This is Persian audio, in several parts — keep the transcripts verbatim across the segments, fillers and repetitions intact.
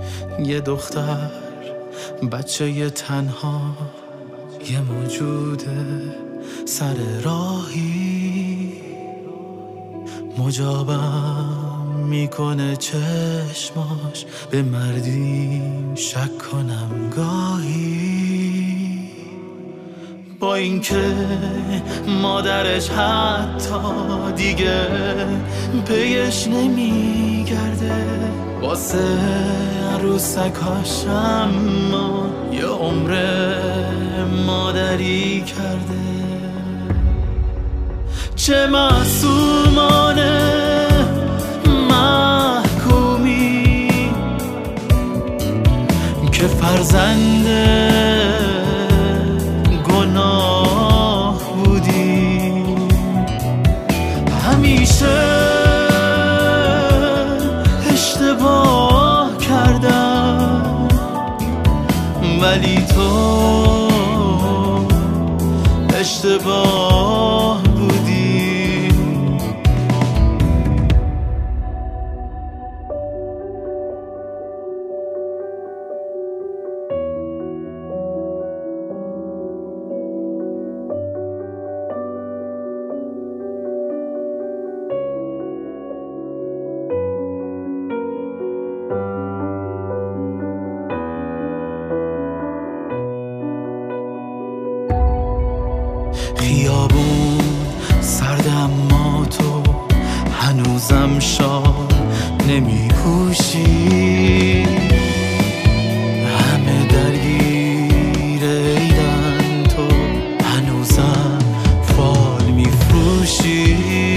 یه دختر بچه یه تنها، یه موجود سر راهی، مجابم میکنه چشماش، به مردیم شک کنم گاهی. با اینکه مادرش حتی دیگه پیش نمیگرده، واسه عروسکاش اما یه عمر مادری کرده. چه معصومانه محکومی که فرزنده گناه بودی، همیشه اشتباه کردم ولی تو اشتباه بودی. خیابون سرد اما تو هنوزم شال نمی پوشی، همه درگیر ایدن تو هنوزم فال می فروشی،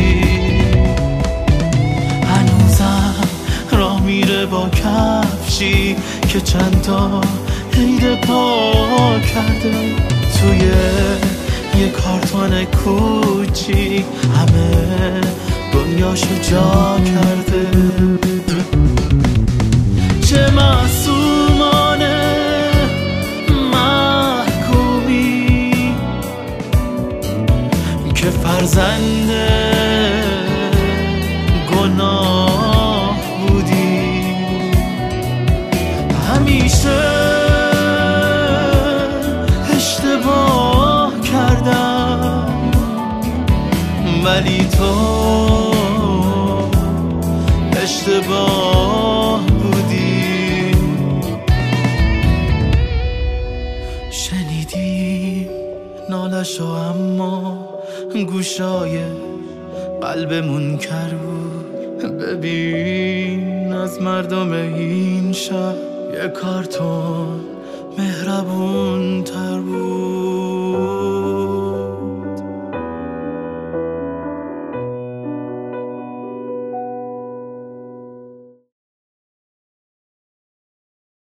هنوزم راه میره با کفشی که چند تا عید پا کرده توی یه کارتون کوچیک، همه دنیاشو جا کرده. چه معصومانه محکومی که فرزنده گناه بودی، همیشه اشتباه کردم ولی تو اشتباه بودی. شنیدیم نالشو اما گوشای قلبمون کر بود. ببین از مردم این شهر یه کارتون مهربون تر بود.